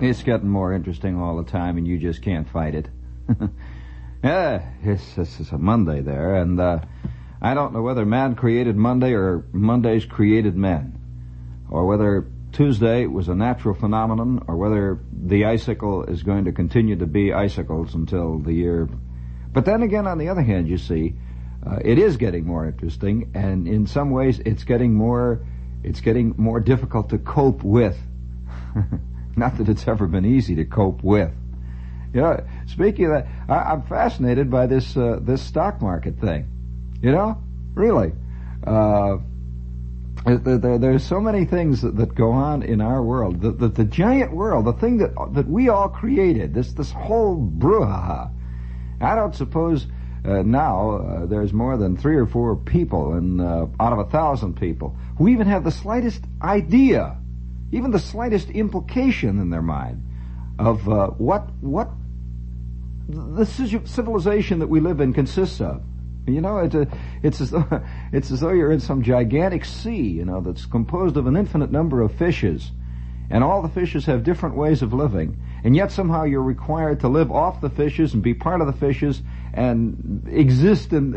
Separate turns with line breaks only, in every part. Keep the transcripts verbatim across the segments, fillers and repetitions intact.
It's getting more interesting all the time, and you just can't fight it. Yeah, it's, it's, it's a Monday there, and uh, I don't know whether man created Monday or Mondays created men, or whether Tuesday was a natural phenomenon, or whether the icicle is going to continue to be icicles until the year. But then again, on the other hand, you see, uh, it is getting more interesting, and in some ways, it's getting more, it's getting more difficult to cope with. Not that it's ever been easy to cope with. You know, speaking of that, I, I'm fascinated by this uh, this stock market thing. You know, really. Uh, there, there, there's so many things that, that go on in our world. The, the, the giant world, the thing that that we all created, this this whole brouhaha. I don't suppose uh, now uh, there's more than three or four people in, uh, out of a thousand people who even have the slightest idea, even the slightest implication in their mind of uh, what what the civilization that we live in consists of. You know, it's a, it's as though it's as though you're in some gigantic sea, you know, that's composed of an infinite number of fishes, and all the fishes have different ways of living, and yet somehow you're required to live off the fishes and be part of the fishes and exist in.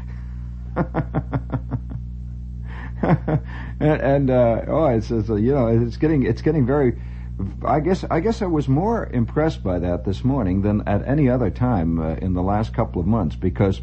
and, and uh, oh, it's, it's you know, it's getting it's getting very. I guess I guess I was more impressed by that this morning than at any other time uh, in the last couple of months, because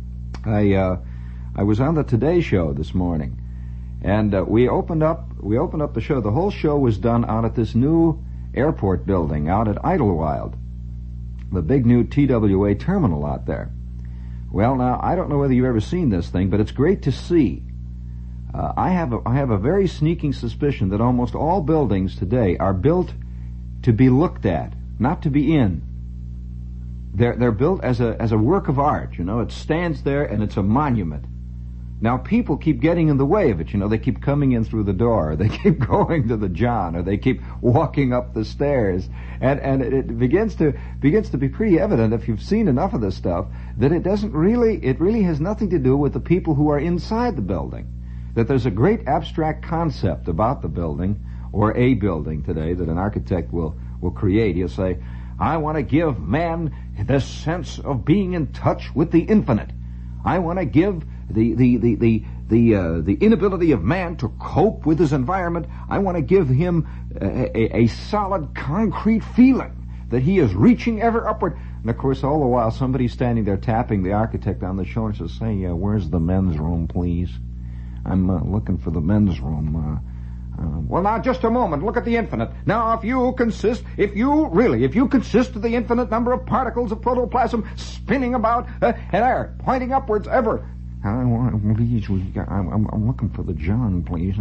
I uh, I was on the Today Show this morning, and uh, we opened up we opened up the show. The whole show was done out at this new airport building out at Idlewild, the big new T W A terminal out there. Well, now I don't know whether you've ever seen this thing, but it's great to see. Uh, I have a, I have a very sneaking suspicion that almost all buildings today are built to be looked at, not to be in. They're they're built as a as a work of art. You know, it stands there and it's a monument. Now people keep getting in the way of it. You know, they keep coming in through the door, or they keep going to the John, or they keep walking up the stairs, and and it begins to begins to be pretty evident, if you've seen enough of this stuff, that it doesn't really it really has nothing to do with the people who are inside the building. That there's a great abstract concept about the building, or a building today, that an architect will, will create. He'll say, I want to give man the sense of being in touch with the infinite. I want to give the, the, the, the, the, uh, the inability of man to cope with his environment. I want to give him a, a, a solid, concrete feeling that he is reaching ever upward. And of course, all the while, somebody's standing there tapping the architect on the shoulder and says, say, uh, where's the men's room, please? I'm uh, looking for the men's room. Uh, uh, well, now, just a moment. Look at the infinite. Now, if you consist, if you really, if you consist of the infinite number of particles of protoplasm spinning about uh, and are pointing upwards ever. I want, please, I'm, I'm, I'm looking for the John, please.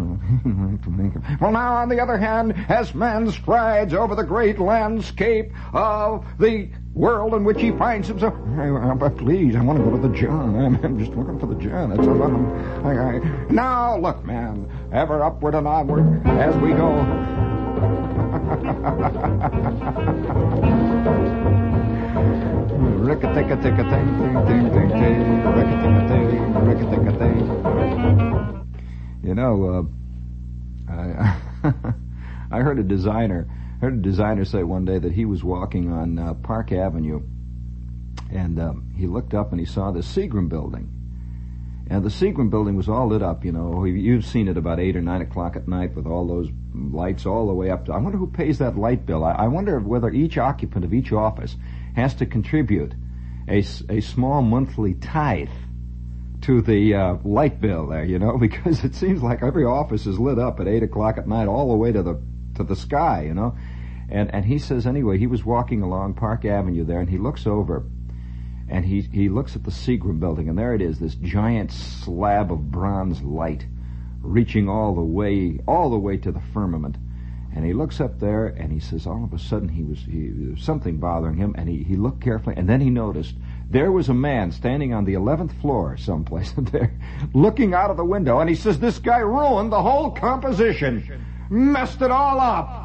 Well, now, on the other hand, as man strides over the great landscape of the world in which he finds himself, but please, I want to go to the John. I'm, I'm just looking for the John. That's all I'm, I, I, now, look, man, ever upward and onward as we go. You know, uh, I, I heard a designer heard a designer say one day that he was walking on uh, Park Avenue, and um, he looked up and he saw the Seagram building. And the Seagram building was all lit up, you know. You've seen it about eight or nine o'clock at night with all those lights all the way up to... I wonder who pays that light bill. I, I wonder whether each occupant of each office has to contribute a, a small monthly tithe to the uh, light bill there, you know, because it seems like every office is lit up at eight o'clock at night all the way to the to the sky, you know. And and he says, anyway, he was walking along Park Avenue there, and he looks over, and he, he looks at the Seagram building, and there it is, this giant slab of bronze light reaching all the way, all the way to the firmament. And he looks up there, and he says, all of a sudden, he was, he, there was something bothering him, and he, he looked carefully, and then he noticed there was a man standing on the eleventh floor someplace there, looking out of the window, and he says, this guy ruined the whole composition, messed it all up.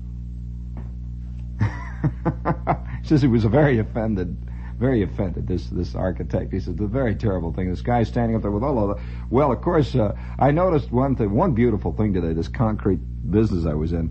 He says he was very offended, very offended, this this architect. He said, the very terrible thing, this guy standing up there with all of the... Well, of course, uh, I noticed one thing, one beautiful thing today, this concrete business I was in.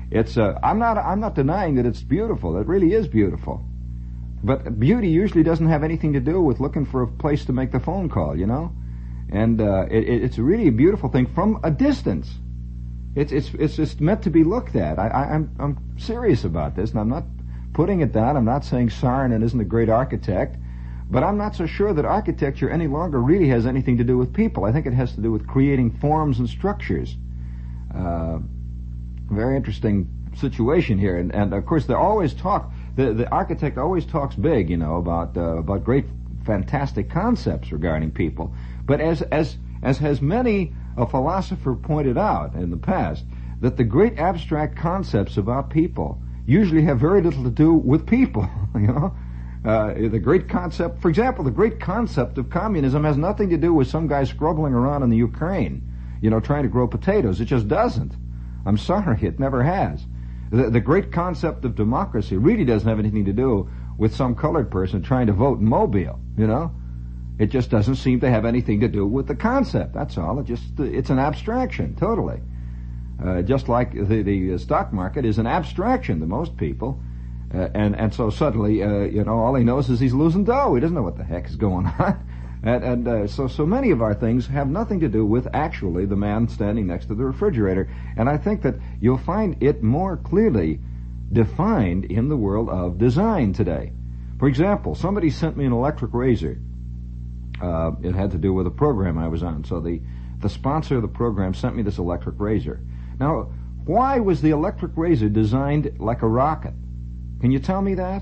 it's uh, I'm not I'm not denying that it's beautiful. It really is beautiful. But beauty usually doesn't have anything to do with looking for a place to make the phone call, you know? And uh, it, it's really a beautiful thing from a distance. It's it's it's just meant to be looked at. I, I, I'm I'm serious about this, and I'm not putting it down. I'm not saying Saarinen isn't a great architect, but I'm not so sure that architecture any longer really has anything to do with people. I think it has to do with creating forms and structures. Uh, very interesting situation here, and, and of course they always talk. The the architect always talks big, you know, about uh, about great, fantastic concepts regarding people. But as as as has many a philosopher pointed out in the past, that the great abstract concepts about people usually have very little to do with people. You know, uh, the great concept, for example, the great concept of communism has nothing to do with some guy scrubbling around in the Ukraine, you know, trying to grow potatoes. It just doesn't. I'm sorry, it never has. The, the great concept of democracy really doesn't have anything to do with some colored person trying to vote in Mobile, you know? It just doesn't seem to have anything to do with the concept, that's all. It just, it's an abstraction, totally. Uh, just like the, the stock market is an abstraction to most people. Uh, and, and so suddenly, uh, you know, all he knows is he's losing dough. He doesn't know what the heck is going on. And, and uh, so, so many of our things have nothing to do with actually the man standing next to the refrigerator. And I think that you'll find it more clearly defined in the world of design today. For example, somebody sent me an electric razor. Uh, it had to do with a program I was on. So the, the sponsor of the program sent me this electric razor. Now, why was the electric razor designed like a rocket? Can you tell me that?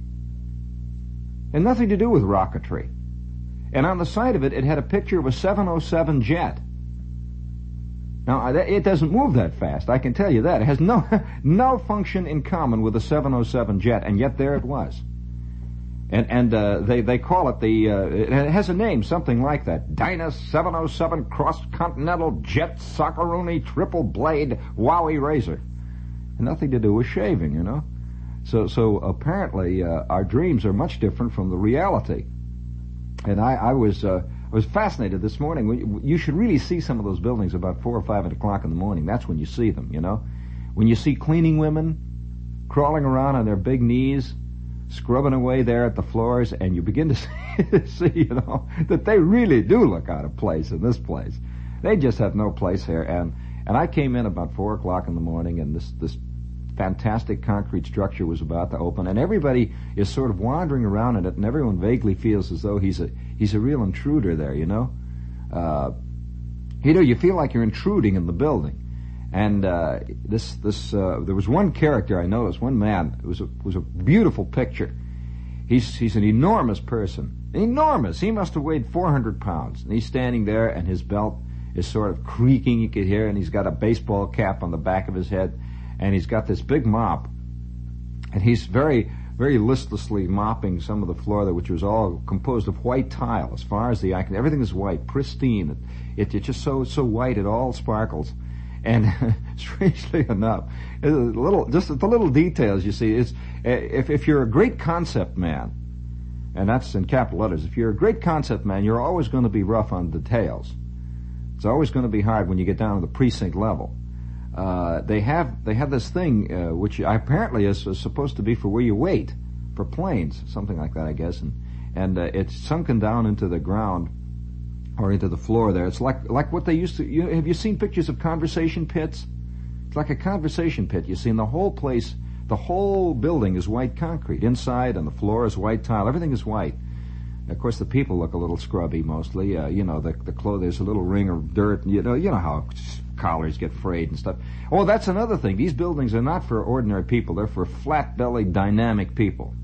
And nothing to do with rocketry. And on the side of it, it had a picture of a seven oh seven jet. Now, it doesn't move that fast, I can tell you that. It has no no function in common with a seven oh seven jet, and yet there it was. And and uh, they, they call it the, uh, it has a name, something like that. Dyna seven oh seven Cross-Continental Jet Socceroonie Triple Blade Wowie Razor. And nothing to do with shaving, you know. So, so apparently uh, our dreams are much different from the reality. And I, I was uh, I was fascinated this morning. You should really see some of those buildings about four or five o'clock in the morning. That's when you see them, you know. When you see cleaning women crawling around on their big knees, scrubbing away there at the floors, and you begin to see, see, you know, that they really do look out of place in this place. They just have no place here. And and I came in about four o'clock in the morning, and this this fantastic concrete structure was about to open, and everybody is sort of wandering around in it, and everyone vaguely feels as though he's a he's a real intruder there, you know. Uh, you know, you feel like you're intruding in the building. And uh, this this uh, there was one character I noticed, one man. It was a was a beautiful picture. He's he's an enormous person, enormous. He must have weighed four hundred pounds, and he's standing there, and his belt is sort of creaking. You could hear, and he's got a baseball cap on the back of his head. And he's got this big mop, and he's very, very listlessly mopping some of the floor there, which was all composed of white tile. As far as the eye can, everything is white, pristine. It, it's just so so white, it all sparkles. And strangely enough, a little, just the little details you see. It's if if you're a great concept man, and that's in capital letters. If you're a great concept man, you're always going to be rough on details. It's always going to be hard when you get down to the precinct level. Uh, they have they have this thing uh, which apparently is, is supposed to be for where you wait for planes, something like that, I guess, and and uh, it's sunken down into the ground or into the floor there. It's like like what they used to. You, have you seen pictures of conversation pits? It's like a conversation pit. You see, in the whole place, the whole building is white concrete inside, and the floor is white tile. Everything is white. Of course, the people look a little scrubby mostly. Uh, you know, the the clothes. There's a little ring of dirt. You know, you know how collars get frayed and stuff. Oh, that's another thing. These buildings are not for ordinary people. They're for flat-bellied, dynamic people.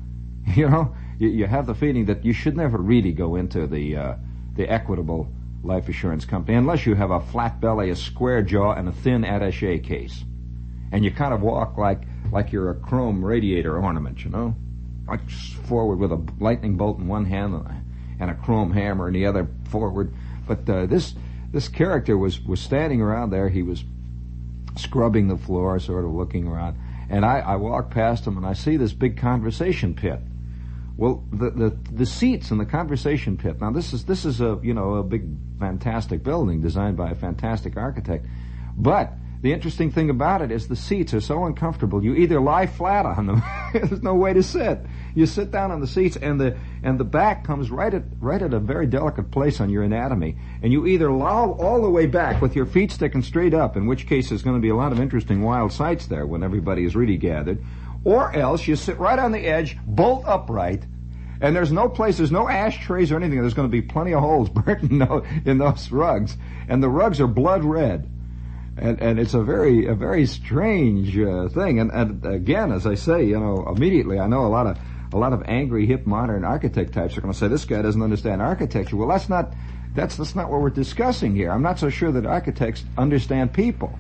You know, you, you have the feeling that you should never really go into the uh, the Equitable life assurance company unless you have a flat belly, a square jaw, and a thin attaché case. And you kind of walk like like you're a chrome radiator ornament, you know? Like forward with a lightning bolt in one hand and a chrome hammer in the other forward. But uh, this... This character was, was standing around there. He was scrubbing the floor, sort of looking around. And I, I walked past him, and I see this big conversation pit. Well, the, the the seats in the conversation pit. Now, this is this is a you know a big, fantastic building designed by a fantastic architect. But the interesting thing about it is the seats are so uncomfortable. You either lie flat on them. There's no way to sit. You sit down on the seats, and the and the back comes right at right at a very delicate place on your anatomy. And you either loll all the way back with your feet sticking straight up, in which case there's going to be a lot of interesting wild sights there when everybody is really gathered, or else you sit right on the edge, bolt upright, and there's no place, there's no ashtrays or anything. There's going to be plenty of holes burnt in those, in those rugs, and the rugs are blood red. And, and it's a very, a very strange uh, thing. And, and again, as I say, you know, immediately I know a lot of, a lot of angry, hip, modern architect types are going to say this guy doesn't understand architecture. Well, that's not, that's that's not what we're discussing here. I'm not so sure that architects understand people.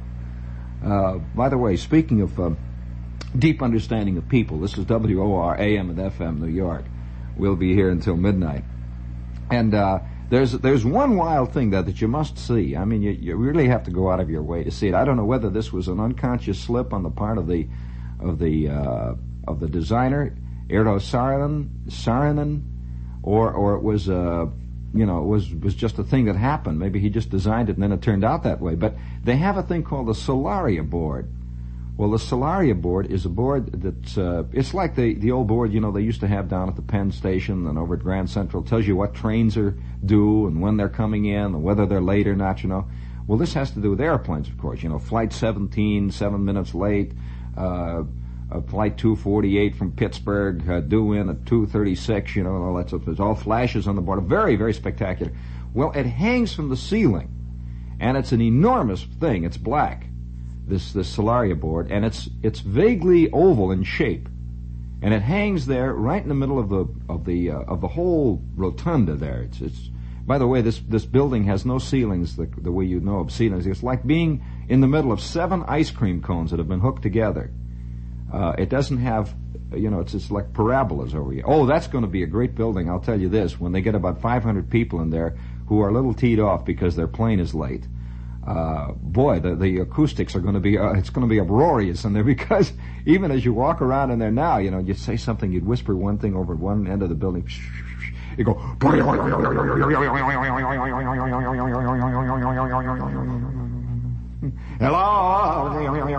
Uh, by the way, speaking of uh, deep understanding of people, this is W O R A M and F M New York. We'll be here until midnight, and. uh There's there's one wild thing that, that you must see. I mean, you, you really have to go out of your way to see it. I don't know whether this was an unconscious slip on the part of the of the uh, of the designer Eero Saarinen, Saarinen, or or it was uh, you know it was was just a thing that happened. Maybe he just designed it and then it turned out that way. But they have a thing called the Solaria board. Well, the Solaria board is a board that's, uh, it's like the, the old board, you know, they used to have down at the Penn Station and over at Grand Central. It tells you what trains are due and when they're coming in and whether they're late or not, you know. Well, this has to do with airplanes, of course. You know, Flight seventeen, seven minutes late, uh, uh Flight two forty-eight from Pittsburgh, uh, due in at two thirty-six, you know, and all that stuff. There's all flashes on the board. Very, very spectacular. Well, it hangs from the ceiling, and it's an enormous thing. It's black. This this Solaria board, and it's it's vaguely oval in shape, and it hangs there right in the middle of the of the uh, of the whole rotunda there. It's it's by the way, this this building has no ceilings the the way you know of ceilings. It's like being in the middle of seven ice cream cones that have been hooked together. Uh, it doesn't have, you know, it's it's like parabolas over here. Oh, that's going to be a great building. I'll tell you this: when they get about five hundred people in there who are a little teed off because their plane is late. Uh, boy, the, the acoustics are going to be, uh, it's going to be uproarious in there, because even as you walk around in there now, you know, you say something, you'd whisper one thing over at one end of the building, you go, hello,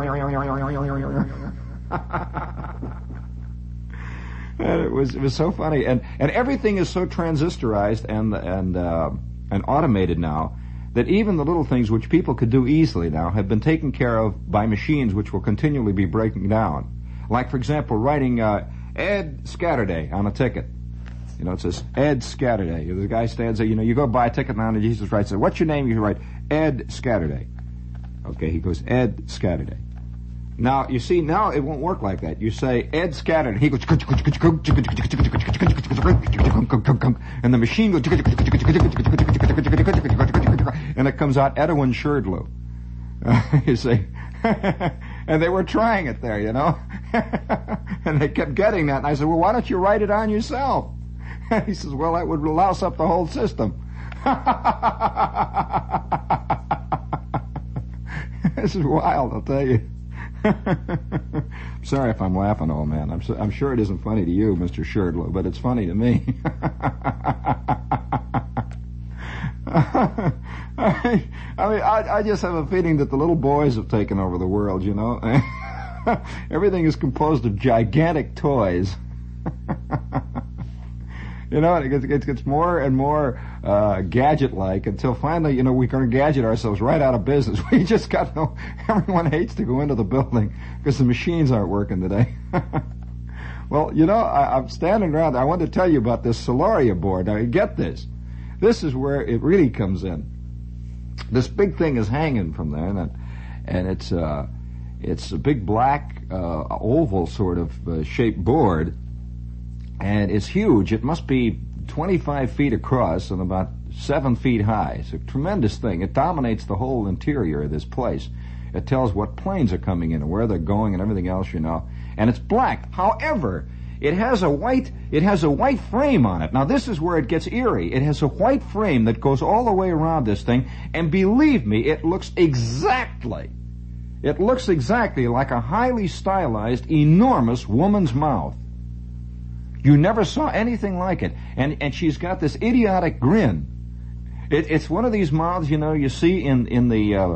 and it was, it was so funny, and, and everything is so transistorized and, and, uh, and automated now, that even the little things which people could do easily now have been taken care of by machines which will continually be breaking down. Like, for example, writing uh, Ed Scatterday on a ticket. You know, it says Ed Scatterday. The guy stands there, you know, you go buy a ticket now and Jesus writes, what's your name? You write Ed Scatterday. Okay, he goes, Ed Scatterday. Now, you see, now it won't work like that. You say Ed Scatterday. He goes, and the machine goes, and it comes out Edwin Sherdlew. Uh, you see, and they were trying it there, you know, and they kept getting that. And I said, well, why don't you write it on yourself? And he says, well, that would louse up the whole system. This is wild, I'll tell you. Sorry if I'm laughing, old man. I'm so, I'm sure it isn't funny to you, Mister Sherdlow, but it's funny to me. I, I mean, I, I just have a feeling that the little boys have taken over the world, you know. Everything is composed of gigantic toys. You know, it gets, it gets more and more uh, gadget-like until finally, you know, we're going to gadget ourselves right out of business. We just got no... Everyone hates to go into the building because the machines aren't working today. Well, you know, I, I'm standing around. I wanted to tell you about this Solaria board. Now, you get this. This is where it really comes in. This big thing is hanging from there, and, and it's, uh, it's a big black uh, oval sort of uh, shaped board. And it's huge. It must be twenty-five feet across and about seven feet high. It's a tremendous thing. It dominates the whole interior of this place. It tells what planes are coming in and where they're going and everything else, you know. And it's black. However, it has a white, it has a white frame on it. Now, this is where it gets eerie. It has a white frame that goes all the way around this thing. And believe me, it looks exactly, it looks exactly like a highly stylized, enormous woman's mouth. You never saw anything like it. And and she's got this idiotic grin. It, it's one of these mouths, you know, you see in, in the uh,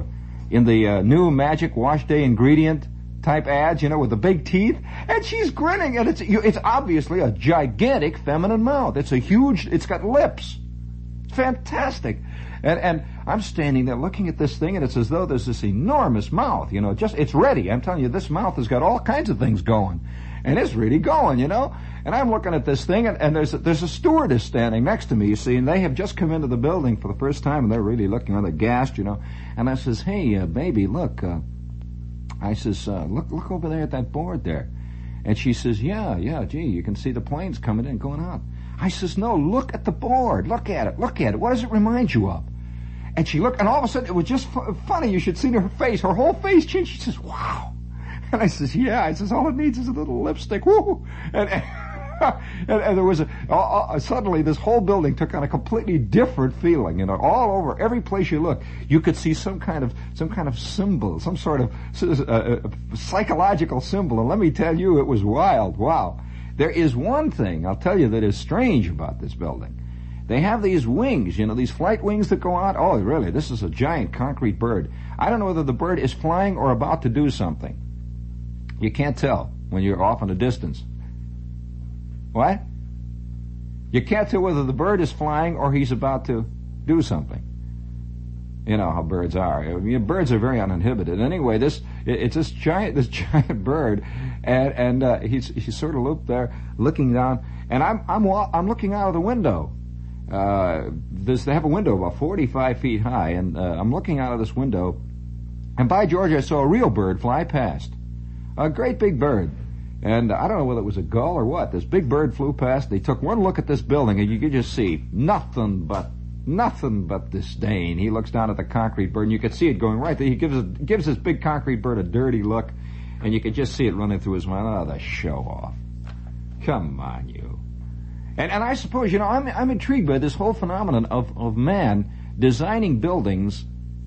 in the uh, new Magic Wash Day ingredient type ads, you know, with the big teeth, and she's grinning, and it's it's obviously a gigantic feminine mouth. It's a huge, it's got lips. It's fantastic. And and I'm standing there looking at this thing, and it's as though there's this enormous mouth, you know, just, it's ready. I'm telling you, this mouth has got all kinds of things going. And it's really going, you know. And I'm looking at this thing, and, and there's a, there's a stewardess standing next to me, you see, and they have just come into the building for the first time, and they're really looking rather gassed, you know. And I says, hey, uh, baby, look, uh, I says, uh, look look over there at that board there. And she says, yeah, yeah, gee, you can see the planes coming in and going out. I says, no, look at the board. Look at it. Look at it. What does it remind you of? And she looked, and all of a sudden, it was just f- funny. You should see her face. Her whole face changed. She says, wow. And I says, yeah. I says, all it needs is a little lipstick. Woo! And, and, and, and there was a, uh, uh, suddenly this whole building took on a completely different feeling. You know, all over, every place you look, you could see some kind of, some kind of symbol, some sort of uh, uh, psychological symbol. And let me tell you, it was wild. Wow. There is one thing, I'll tell you, that is strange about this building. They have these wings, you know, these flight wings that go out. Oh, really, this is a giant concrete bird. I don't know whether the bird is flying or about to do something. You can't tell when you're off in a distance. What? You can't tell whether the bird is flying or he's about to do something. You know how birds are. I mean, birds are very uninhibited. Anyway, this it, it's this giant this giant bird, and and uh, he's he's sort of looped there, looking down, and I'm I'm I'm looking out of the window. Uh, this they have a window about forty-five feet high, and uh, I'm looking out of this window, and by George, I saw a real bird fly past, a great big bird. And I don't know whether it was a gull or what. This big bird flew past. They took one look at this building, and you could just see nothing but, nothing but disdain. He looks down at the concrete bird, and you could see it going right there. He gives a, gives this big concrete bird a dirty look, and you could just see it running through his mind. Oh, the show off. Come on, you. And and I suppose, you know, I'm I'm intrigued by this whole phenomenon of, of man designing buildings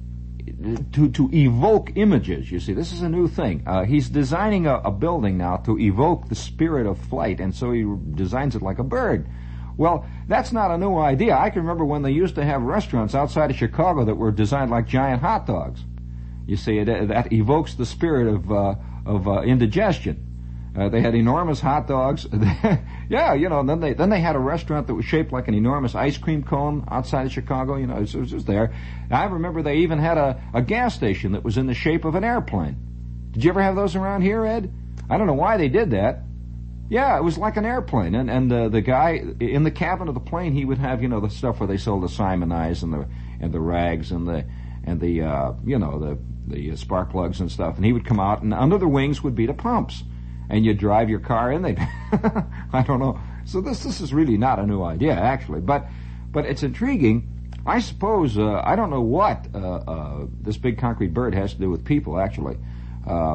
to to evoke images. You see, this is a new thing. Uh, he's designing a, a building now to evoke the spirit of flight, and so he designs it like a bird. Well, that's not a new idea. I can remember when they used to have restaurants outside of Chicago that were designed like giant hot dogs. You see, it, that evokes the spirit of uh, of uh, indigestion. Uh, they had enormous hot dogs. Yeah, you know, and then they then they had a restaurant that was shaped like an enormous ice cream cone outside of Chicago. You know, it was, it was just there. I remember they even had a, a gas station that was in the shape of an airplane. Did you ever have those around here, Ed? I don't know why they did that. Yeah, it was like an airplane, and and uh, the guy in the cabin of the plane, he would have, you know, the stuff where they sold the Simon Eyes and the and the rags and the and the uh, you know the the spark plugs and stuff, and he would come out, and under the wings would be the pumps. And you drive your car in. They, I don't know. So this this is really not a new idea, actually, but but it's intriguing. I suppose uh, I don't know what uh, uh, this big concrete bird has to do with people. Actually, uh,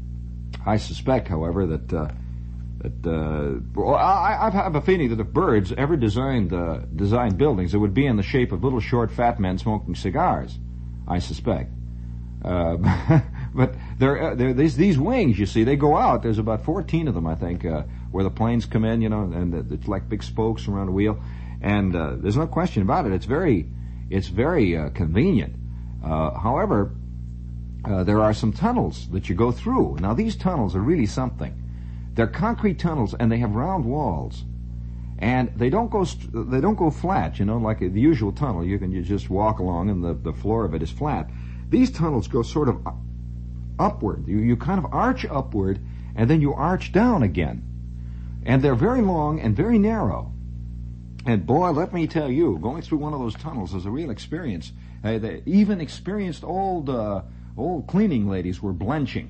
I suspect, however, that uh, that uh, well, I, I have a feeling that if birds ever designed uh, designed buildings, it would be in the shape of little short fat men smoking cigars. I suspect. Uh, But there, uh, there, these these wings, you see, they go out. There's about fourteen of them, I think, uh, where the planes come in, you know, and it's like big spokes around a wheel. And uh, there's no question about it. It's very, it's very uh, convenient. Uh, however, uh, there are some tunnels that you go through. Now, these tunnels are really something. They're concrete tunnels, and they have round walls, and they don't go st- they don't go flat, you know, like the usual tunnel. You can you just walk along, and the the floor of it is flat. These tunnels go sort of upward. You, you kind of arch upward, and then you arch down again. And they're very long and very narrow. And boy, let me tell you, going through one of those tunnels is a real experience. Uh, the, even experienced old uh, old cleaning ladies were blenching.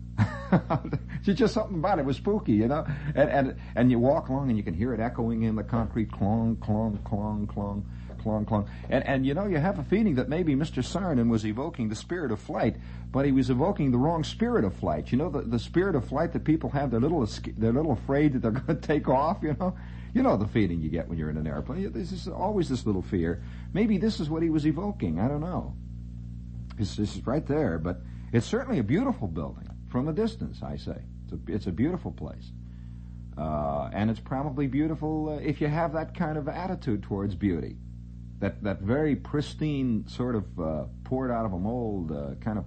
It's just something about it. It was spooky, you know. And, and and you walk along, and you can hear it echoing in the concrete, clong, clong, clong, clong. Clong, clong. And, and, you know, you have a feeling that maybe Mister Saarinen was evoking the spirit of flight, but he was evoking the wrong spirit of flight. You know, the, the spirit of flight that people have, they're a little, they're a little afraid that they're going to take off, you know. You know the feeling you get when you're in an airplane. There's this, always this little fear. Maybe this is what he was evoking. I don't know. This, this is right there, but it's certainly a beautiful building from a distance, I say. It's a, it's a beautiful place. Uh, and it's probably beautiful uh, if you have that kind of attitude towards beauty. That that very pristine sort of uh, poured out of a mold uh, kind of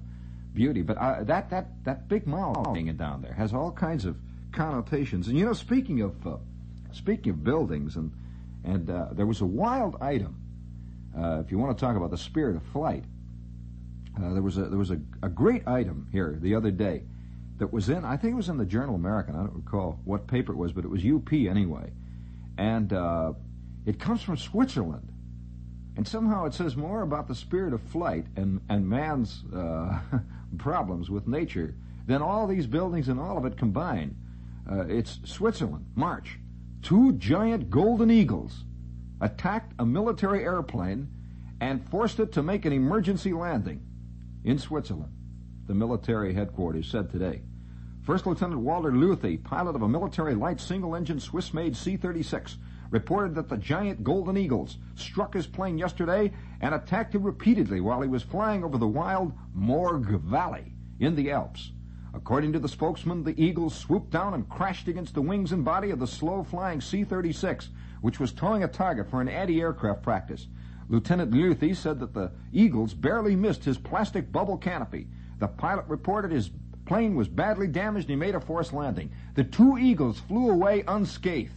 beauty. But uh, that, that, that big mall hanging down there has all kinds of connotations. And, you know, speaking of uh, speaking of buildings, and, and uh, there was a wild item, uh, if you want to talk about the spirit of flight, uh, there was, a, there was a, a great item here the other day that was in, I think it was in the Journal American, I don't recall what paper it was, but it was U P anyway. And uh, it comes from Switzerland. And somehow it says more about the spirit of flight and, and man's uh, problems with nature than all these buildings and all of it combined. Uh, it's Switzerland, March. Two giant golden eagles attacked a military airplane and forced it to make an emergency landing in Switzerland, the military headquarters said today. First Lieutenant Walter Luthe, pilot of a military light single-engine Swiss-made C thirty-six, reported that the giant golden eagles struck his plane yesterday and attacked him repeatedly while he was flying over the wild Morg Valley in the Alps. According to the spokesman, the eagles swooped down and crashed against the wings and body of the slow-flying C thirty-six, which was towing a target for an anti-aircraft practice. Lieutenant Luthe said that the eagles barely missed his plastic bubble canopy. The pilot reported his plane was badly damaged and he made a forced landing. The two eagles flew away unscathed.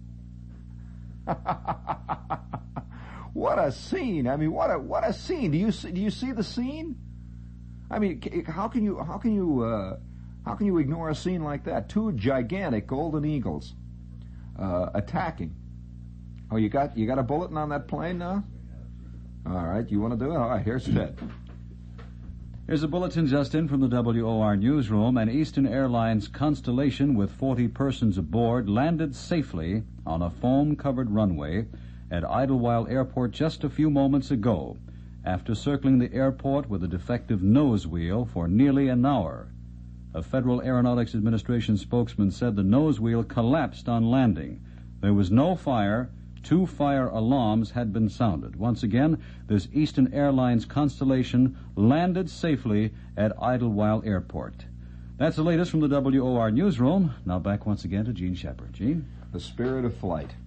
What a scene! I mean, what a what a scene! Do you see, do you see the scene? I mean, how can you how can you uh, how can you ignore a scene like that? Two gigantic golden eagles uh, attacking. Oh, you got you got a bulletin on that plane now? All right, you want to do it? All right, here's Ted.
Here's a bulletin just in from the W O R newsroom. An Eastern Airlines Constellation with forty persons aboard landed safely on a foam-covered runway at Idlewild Airport just a few moments ago, after circling the airport with a defective nose wheel for nearly an hour. A Federal Aeronautics Administration spokesman said the nose wheel collapsed on landing. There was no fire. Two fire alarms had been sounded. Once again, this Eastern Airlines Constellation landed safely at Idlewild Airport. That's the latest from the W O R newsroom. Now back once again to Gene Shepard. Gene?
The spirit of flight.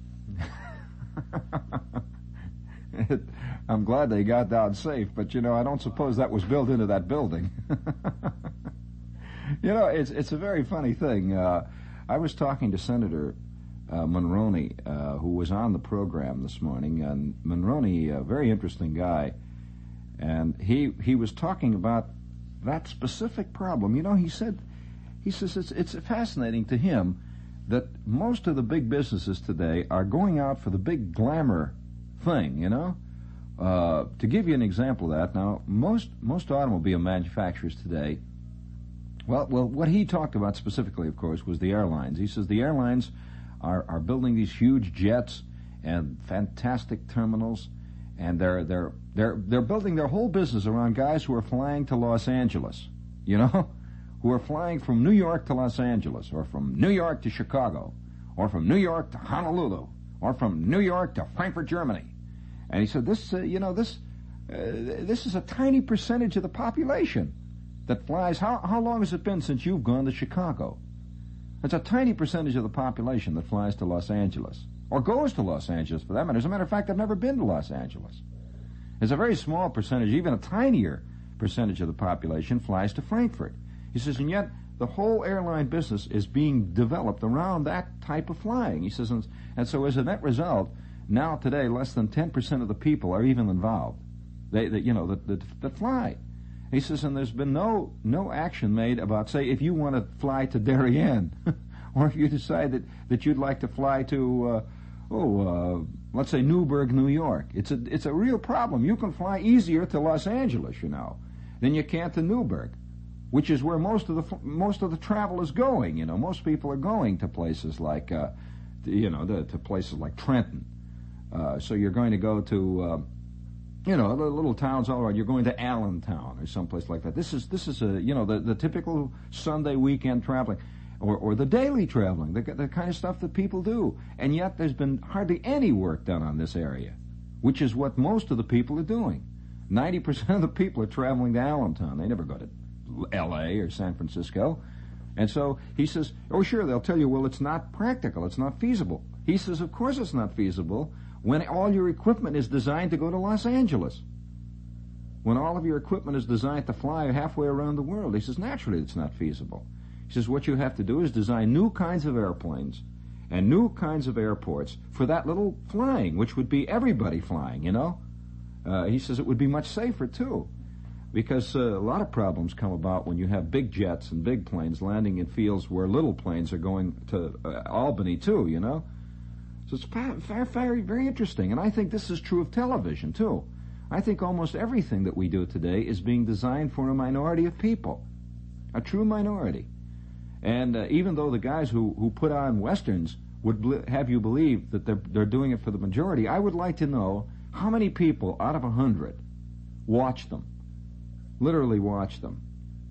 it, I'm glad they got down safe, but, you know, I don't suppose that was built into that building. You know, it's it's a very funny thing. Uh, I was talking to Senator Uh, Monroney, uh, who was on the program this morning, and Monroney, a very interesting guy, and he he was talking about that specific problem. You know, he said, he says it's it's fascinating to him that most of the big businesses today are going out for the big glamour thing. You know, uh, to give you an example of that, now most most automobile manufacturers today, well, well, what he talked about specifically, of course, was the airlines. He says the airlines Are, are building these huge jets and fantastic terminals, and they're they're they're they're building their whole business around guys who are flying to Los Angeles, you know, who are flying from New York to Los Angeles, or from New York to Chicago, or from New York to Honolulu, or from New York to Frankfurt, Germany. And he said, this, uh, you know, this uh, this is a tiny percentage of the population that flies. How how long has it been since you've gone to Chicago? It's a tiny percentage of the population that flies to Los Angeles, or goes to Los Angeles for that matter. As a matter of fact, I've never been to Los Angeles. It's a very small percentage, even a tinier percentage of the population flies to Frankfurt. He says, and yet the whole airline business is being developed around that type of flying. He says, and, and so as a net result, now today less than ten percent of the people are even involved. They, they you know, that, that, that fly. He says, and there's been no no action made about, say, if you want to fly to Darien, or if you decide that, that you'd like to fly to, uh, oh, uh, let's say Newburgh, New York. It's a it's a real problem. You can fly easier to Los Angeles, you know, than you can to Newburgh, which is where most of the most of the travel is going. You know, most people are going to places like, uh, you know, to, to places like Trenton. Uh, so you're going to go to. Uh, You know, the little towns all around. You're going to Allentown or someplace like that. This is this is a you know the, the typical Sunday weekend traveling, or or the daily traveling, the the kind of stuff that people do. And yet there's been hardly any work done on this area, which is what most of the people are doing. Ninety percent of the people are traveling to Allentown. They never go to L A or San Francisco. And so he says, oh sure, they'll tell you, well, it's not practical, it's not feasible. He says, of course it's not feasible when all your equipment is designed to go to Los Angeles. when all of your equipment is designed to fly halfway around the world? He says, naturally it's not feasible. He says, what you have to do is design new kinds of airplanes and new kinds of airports for that little flying, which would be everybody flying, you know? Uh, he says it would be much safer, too, because uh, a lot of problems come about when you have big jets and big planes landing in fields where little planes are going to uh, Albany, too, you know? So it's very, very, very interesting, and I think this is true of television, too. I think almost everything that we do today is being designed for a minority of people, a true minority. And uh, even though the guys who, who put on Westerns would bl- have you believe that they're, they're doing it for the majority, I would like to know how many people out of a hundred watch them, literally watch them.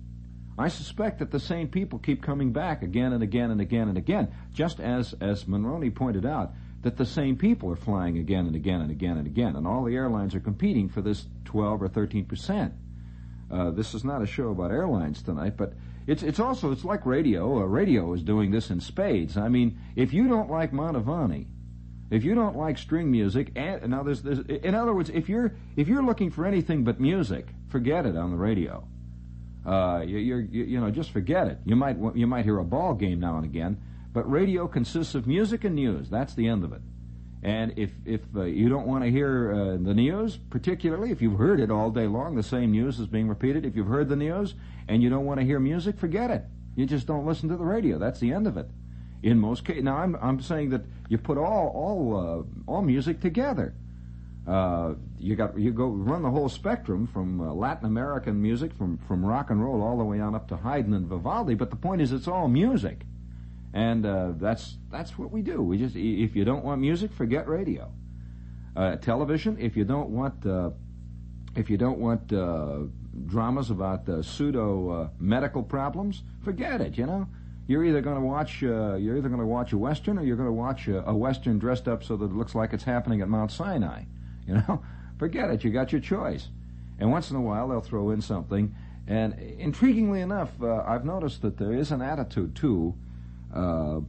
I suspect that the same people keep coming back again and again and again and again, just as, as Monroney pointed out, that the same people are flying again and again and again and again, and all the airlines are competing for this twelve or thirteen percent. Uh, this is not a show about airlines tonight, but it's it's also, it's like radio. Uh, radio is doing this in spades. I mean, if you don't like Mantovani, if you don't like string music, and now there's, there's, in other words, if you're if you're looking for anything but music, forget it on the radio. Uh, you, you're, you, you know, just forget it. You might you might hear a ball game now and again, but radio consists of music and news. That's the end of it. And if if uh, you don't want to hear uh, the news, particularly if you've heard it all day long, the same news is being repeated. If you've heard the news and you don't want to hear music, forget it. You just don't listen to the radio. That's the end of it. In most cases, now I'm I'm saying that you put all all uh, all music together. Uh, you got you go run the whole spectrum from uh, Latin American music, from from rock and roll all the way on up to Haydn and Vivaldi. But the point is, it's all music. And uh, that's that's what we do. We just, if you don't want music, forget radio. Uh, television, if you don't want uh, if you don't want uh, dramas about uh, pseudo uh, medical problems, forget it. You know, you're either going to watch uh, you're either going to watch a Western, or you're going to watch a, a Western dressed up so that it looks like it's happening at Mount Sinai. You know, forget it. You got your choice. And once in a while, they'll throw in something. And intriguingly enough, uh, I've noticed that there is an attitude too. Uh,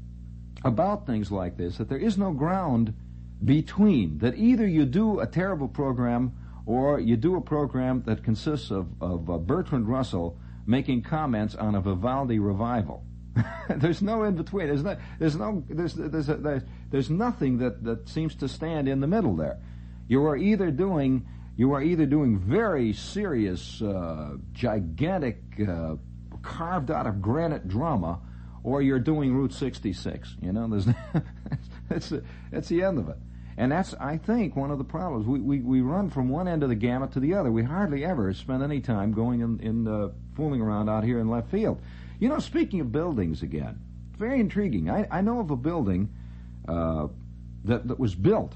about things like this, that there is no ground between, that either you do a terrible program or you do a program that consists of, of uh, Bertrand Russell making comments on a Vivaldi revival. There's no in between. There's no, there's no, there's, there's, a, there's, there's nothing that, that seems to stand in the middle there. You are either doing, you are either doing very serious, uh, gigantic, uh, carved out of granite drama, or you're doing Route sixty-six. You know, there's that's the, that's the end of it. And that's, I think, one of the problems. We, we, we run from one end of the gamut to the other. We hardly ever spend any time going in, in uh, fooling around out here in left field. You know, speaking of buildings again, very intriguing. I, I know of a building uh, that, that was built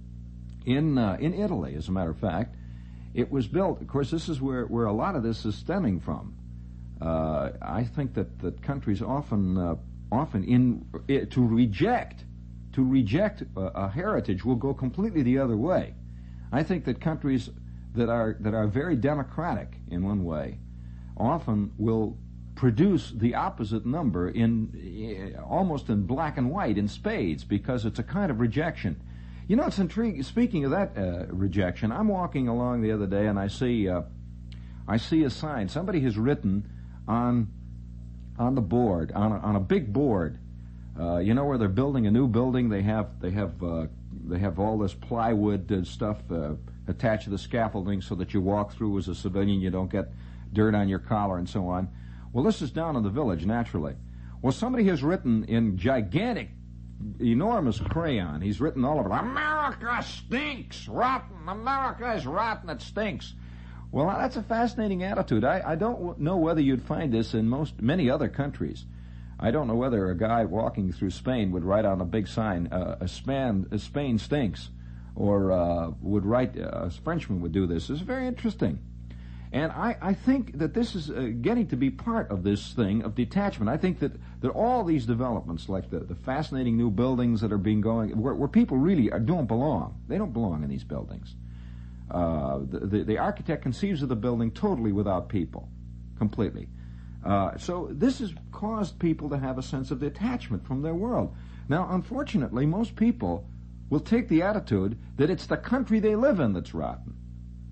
in uh, in Italy, as a matter of fact. It was built, of course, this is where, where a lot of this is stemming from. Uh, I think that, that countries often, uh, often in uh, to reject, to reject a, a heritage will go completely the other way. I think that countries that are that are very democratic in one way, often will produce the opposite number in uh, almost in black and white, in spades, because it's a kind of rejection. You know, it's intriguing. Speaking of that uh, rejection, I'm walking along the other day and I see uh, I see a sign. Somebody has written on on the board, on a, on a big board. Uh, you know where they're building a new building? They have they have uh, they have all this plywood uh, stuff uh, attached to the scaffolding so that you walk through as a civilian, you don't get dirt on your collar and so on. Well, this is down in the village, naturally. Well, somebody has written in gigantic, enormous crayon. He's written all over, America stinks, rotten. America is rotten, it stinks. Well, that's a fascinating attitude. I, I don't know whether you'd find this in most many other countries. I don't know whether a guy walking through Spain would write on a big sign, uh, a Span, a Spain stinks, or uh, would write, uh, a Frenchman would do this. It's very interesting. And I, I think that this is uh, getting to be part of this thing of detachment. I think that, that all these developments, like the, the fascinating new buildings that are being going, where, where people really are, don't belong. They don't belong in these buildings. Uh, the, the, the architect conceives of the building totally without people, completely. Uh, so this has caused people to have a sense of detachment from their world. Now, unfortunately, most people will take the attitude that it's the country they live in that's rotten.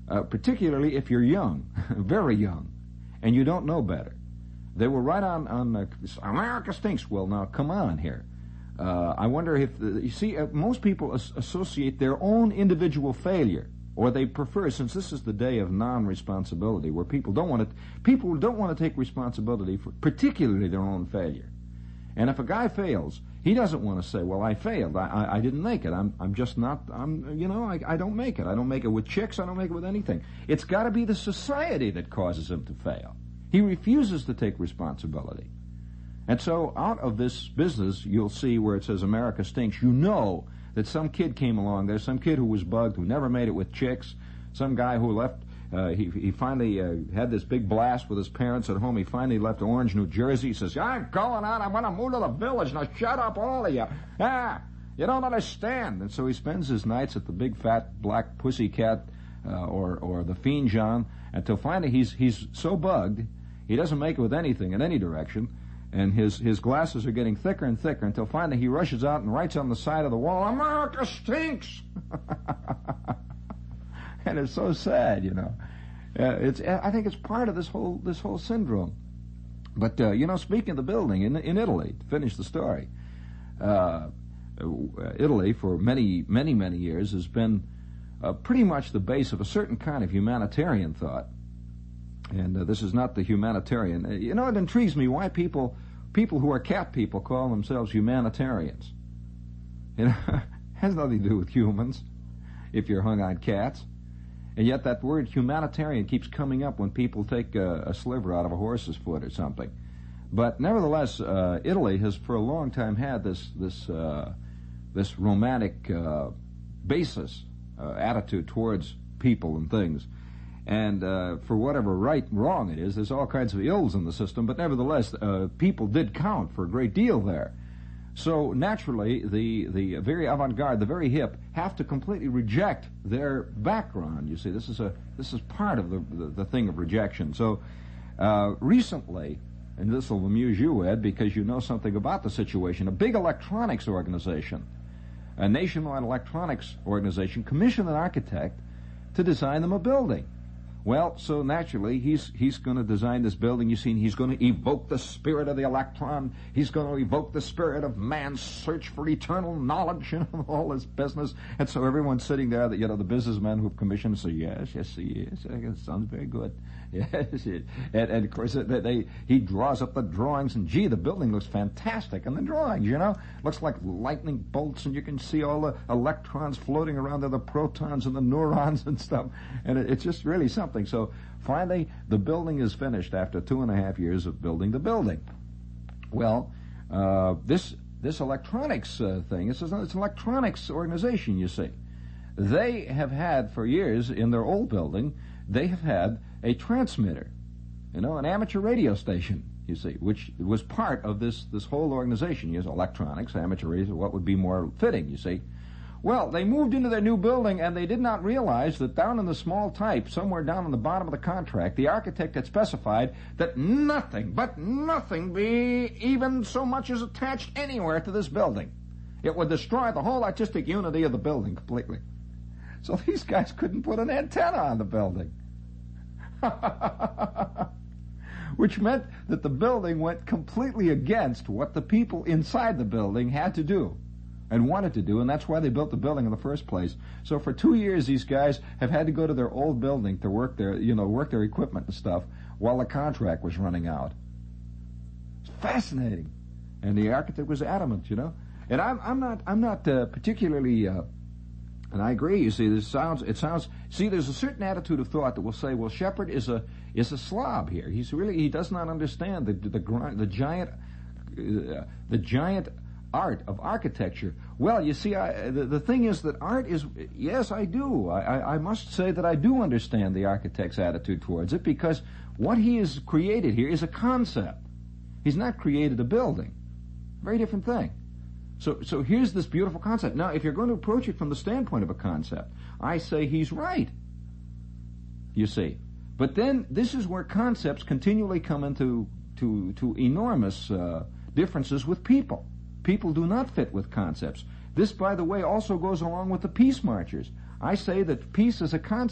uh, particularly if you're young, very young, and you don't know better. They were right on, on uh, America stinks. Well, now, come on here. Uh, I wonder if, the, you see, uh, most people as- associate their own individual failure, or they prefer, since this is the day of non-responsibility, where people don't want to, people don't want to take responsibility for particularly their own failure. And if a guy fails, he doesn't want to say, well, I failed. I, I, I didn't make it. I'm, I'm just not, I'm, you know, I, I don't make it. I don't make it with chicks. I don't make it with anything. It's got to be the society that causes him to fail. He refuses to take responsibility. And so out of this business, you'll see where it says America stinks, you know that some kid came along there, some kid who was bugged, who never made it with chicks, some guy who left, uh, he, he finally uh, had this big blast with his parents at home. He finally left Orange, New Jersey. He says, I'm going out, I'm going to move to the village. Now shut up, all of you. Ah, you don't understand. And so he spends his nights at the big fat black pussycat uh, or, or the Fiend John until finally he's, he's so bugged, he doesn't make it with anything in any direction. And his, his glasses are getting thicker and thicker until finally he rushes out and writes on the side of the wall, America stinks! And it's so sad, you know. Uh, it's, I think it's part of this whole, this whole syndrome. But, uh, you know, speaking of the building, in, in Italy, to finish the story, uh, Italy for many, many, many years has been uh, pretty much the base of a certain kind of humanitarian thought. And uh, this is not the humanitarian. Uh, you know, it intrigues me why people people who are cat people call themselves humanitarians. You know, it has nothing to do with humans if you're hung on cats. And yet that word humanitarian keeps coming up when people take a, a sliver out of a horse's foot or something. But nevertheless, uh, Italy has for a long time had this this uh, this romantic uh, basis, uh, attitude towards people and things. And uh, for whatever right wrong it is, there's all kinds of ills in the system, but nevertheless, uh, people did count for a great deal there. So naturally, the, the very avant-garde, the very hip, have to completely reject their background. You see, this is a this is part of the, the, the thing of rejection. So uh, recently, and this will amuse you, Ed, because you know something about the situation, a big electronics organization, a nationwide electronics organization, commissioned an architect to design them a building. Well, so naturally, he's he's going to design this building. You see, he's going to evoke the spirit of the electron. He's going to evoke the spirit of man's search for eternal knowledge and all this business. And so everyone's sitting there, that you know, the businessmen who've commissioned say, yes, yes, yes, it sounds very good. Yes, and, and of course, they, they he draws up the drawings, and gee, the building looks fantastic in the drawings, you know. Looks like lightning bolts, and you can see all the electrons floating around there, the protons and the neurons and stuff. And it, it's just really something. So finally, the building is finished after two and a half years of building the building. Well, uh, this this electronics uh, thing, it's, it's an electronics organization, you see. They have had for years in their old building, they have had a transmitter, you know, an amateur radio station, you see, which was part of this this whole organization. You know, electronics, amateur radio, what would be more fitting, you see. Well, they moved into their new building, and they did not realize that down in the small type, somewhere down on the bottom of the contract, the architect had specified that nothing, but nothing be even so much as attached anywhere to this building. It would destroy the whole artistic unity of the building completely. So these guys couldn't put an antenna on the building. Which meant that the building went completely against what the people inside the building had to do and wanted to do, and that's why they built the building in the first place. So for two years, these guys have had to go to their old building to work their, you know, work their equipment and stuff while the contract was running out. It's fascinating, and the architect was adamant, you know. And I'm, I'm not, I'm not uh, particularly, uh, and I agree. You see, this sounds, it sounds. See, there's a certain attitude of thought that will say, well, Shepard is a is a slob here. He's really, he does not understand the the the, the giant, uh, the giant. art of architecture. Well, you see, I, the, the thing is that art is, yes, I do. I, I, I must say that I do understand the architect's attitude towards it, because what he has created here is a concept. He's not created a building. Very different thing. So, so here's this beautiful concept. Now, if you're going to approach it from the standpoint of a concept, I say he's right. You see. But then, this is where concepts continually come into to, to enormous uh, differences with people. People do not fit with concepts. This, by the way, also goes along with the peace marchers. I say that peace is a concept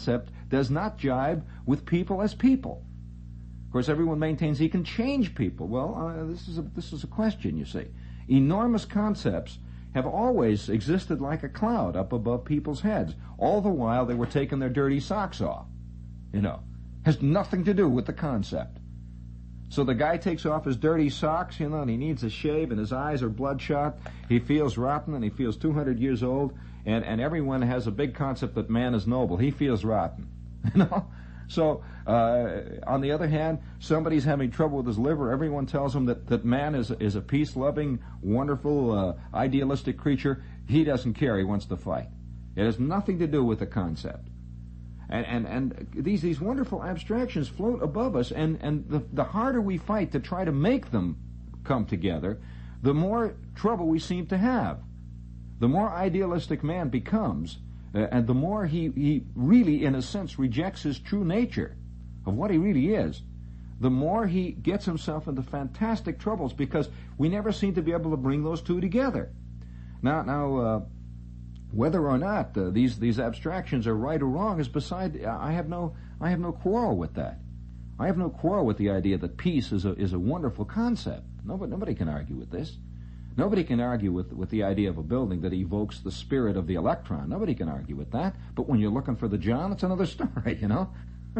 does not jibe with people as people. Of course, everyone maintains he can change people. Well, uh, this is a, this is a question, you see. Enormous concepts have always existed like a cloud up above people's heads. All the while they were taking their dirty socks off. You know, has nothing to do with the concept. So the guy takes off his dirty socks, you know, and he needs a shave, and his eyes are bloodshot. He feels rotten, and he feels two hundred years old, and, and everyone has a big concept that man is noble. He feels rotten, you know. So, uh, on the other hand, somebody's having trouble with his liver. Everyone tells him that, that man is, is a peace-loving, wonderful, uh, idealistic creature. He doesn't care. He wants to fight. It has nothing to do with the concept. And, and, and these, these wonderful abstractions float above us, and, and the, the harder we fight to try to make them come together, the more trouble we seem to have. The more idealistic man becomes, uh, and the more he, he really, in a sense, rejects his true nature of what he really is, the more he gets himself into fantastic troubles, because we never seem to be able to bring those two together. Now, now, uh, whether or not uh, these these abstractions are right or wrong is beside. I have no I have no quarrel with that. I have no quarrel with the idea that peace is a is a wonderful concept. Nobody nobody can argue with this. Nobody can argue with with the idea of a building that evokes the spirit of the electron. Nobody can argue with that. But when you're looking for the John, it's another story, you know.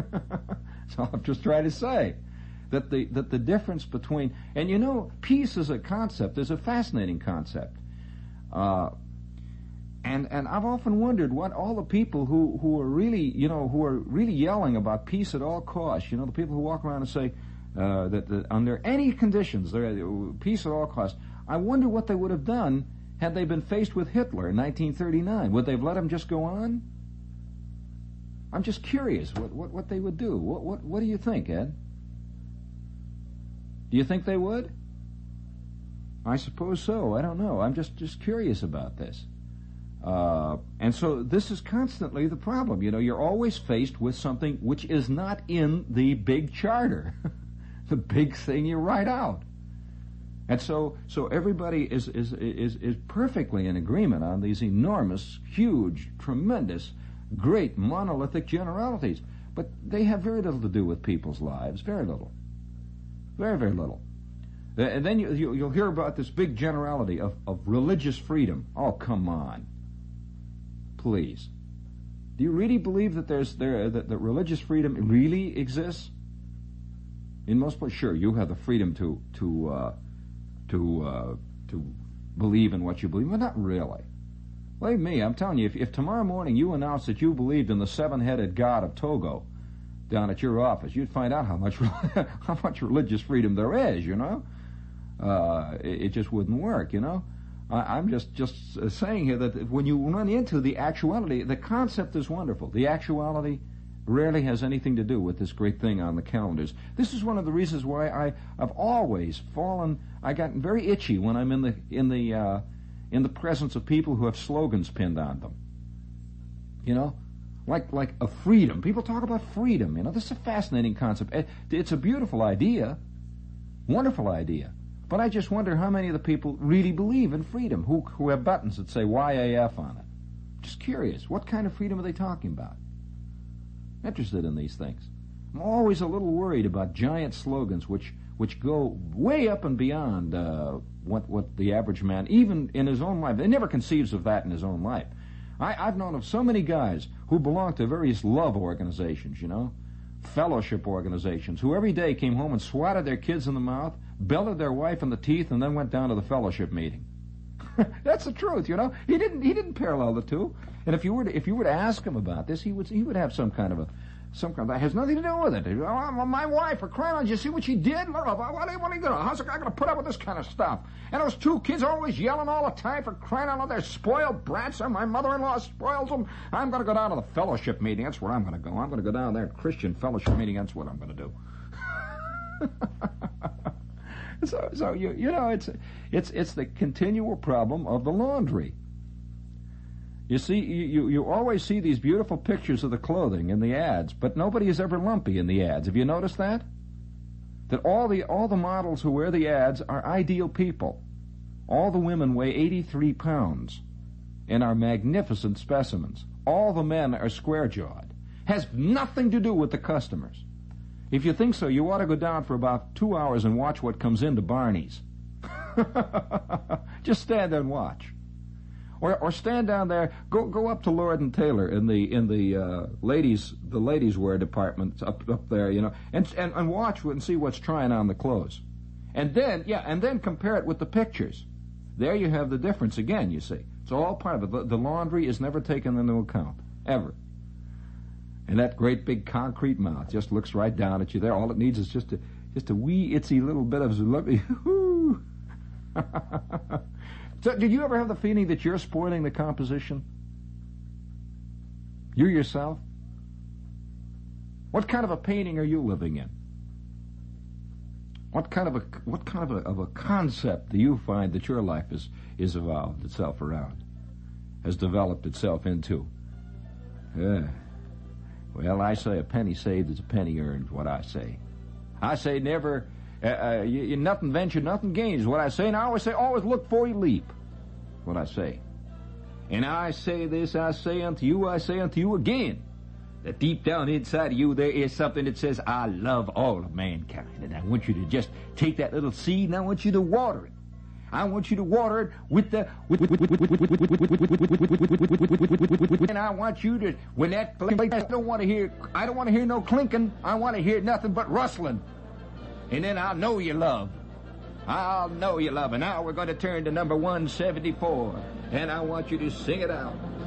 So I'm just trying to say that the that the difference between, and you know, peace as a concept is a fascinating concept. Uh, And and I've often wondered what all the people who, who are really, you know, who are really yelling about peace at all costs, you know, the people who walk around and say uh, that, that under any conditions, they're peace at all costs, I wonder what they would have done had they been faced with Hitler in nineteen thirty-nine. Would they have let him just go on? I'm just curious what, what, what they would do. What, what, what do you think, Ed? Do you think they would? I suppose so. I don't know. I'm just, just curious about this. Uh, and so this is constantly the problem. You know, you're always faced with something which is not in the big charter, the big thing you write out. And so, so everybody is, is, is, is perfectly in agreement on these enormous, huge, tremendous, great monolithic generalities. But they have very little to do with people's lives. Very little. Very, very little. And then you, you, you'll hear about this big generality of, of religious freedom. Oh, come on. Please. Do you really believe that there's there that, that religious freedom really exists? In most places, sure, you have the freedom to to uh, to uh, to believe in what you believe, but not really. Believe me, I'm telling you, if, if tomorrow morning you announced that you believed in the seven-headed God of Togo down at your office, you'd find out how much how much religious freedom there is. You know, uh, it, it just wouldn't work. You know. I'm just, just saying here that when you run into the actuality, the concept is wonderful. The actuality rarely has anything to do with this great thing on the calendars. This is one of the reasons why I, I've always fallen, I got very itchy when I'm in the, in the, uh, in the presence of people who have slogans pinned on them. You know? Like, like a freedom. People talk about freedom, you know. This is a fascinating concept. It's a beautiful idea. Wonderful idea. But I just wonder how many of the people really believe in freedom, who who have buttons that say Y A F on it. Just curious, what kind of freedom are they talking about? Interested in these things. I'm always a little worried about giant slogans which which go way up and beyond uh, what what the average man, even in his own life, he never conceives of that in his own life. I, I've known of so many guys who belong to various love organizations, you know, fellowship organizations, who every day came home and swatted their kids in the mouth, belted their wife in the teeth, and then went down to the fellowship meeting. That's the truth, you know. He didn't he didn't parallel the two. And if you were to, if you were to ask him about this, he would he would have some kind of a some kind of, that has nothing to do with it. Oh, my wife, for crying out, did you see what she did? What are you going to do? How's a guy going to put up with this kind of stuff? And those two kids always yelling all the time, for crying out loud. They're spoiled brats, and my mother-in-law spoils them. I'm going to go down to the fellowship meeting. That's where I'm going to go. I'm going to go down there, Christian fellowship meeting. That's what I'm going to do. So, so you you know, it's it's it's the continual problem of the laundry. You see, you, you always see these beautiful pictures of the clothing in the ads, but nobody is ever lumpy in the ads. Have you noticed that? That all the all the models who wear the ads are ideal people. All the women weigh eighty-three pounds and are magnificent specimens. All the men are square-jawed. Has nothing to do with the customers. If you think so, you ought to go down for about two hours and watch what comes into Barney's. Just stand there and watch. Or, or stand down there. Go, go up to Lord and Taylor in the in the uh, ladies the ladies' wear department up up there, you know, and and and watch and see what's trying on the clothes, and then yeah, and then compare it with the pictures. There you have the difference again. You see, it's all part of it. The, the laundry is never taken into account ever. And that great big concrete mouth just looks right down at you there. All it needs is just a just a wee itsy little bit of So, did you ever have the feeling that you're spoiling the composition? You yourself? What kind of a painting are you living in? What kind of a what kind of a, of a concept do you find that your life is is evolved itself around, has developed itself into? Yeah. Well, I say a penny saved is a penny earned, what I say. I say never, uh, uh, you, you nothing ventured, nothing gained is what I say. And I always say, always look before you leap, what I say. And I say this, I say unto you, I say unto you again, that deep down inside of you there is something that says, I love all of mankind. And I want you to just take that little seed and I want you to water it. I want you to water it with the, with, with, with, with, with, with, with, and I want you to, when that, I don't want to hear, I don't want to hear no clinking, I want to hear nothing but rustling. And then I'll know you love. I'll know you love. And now we're going to turn to number one seventy-four, and I want you to sing it out.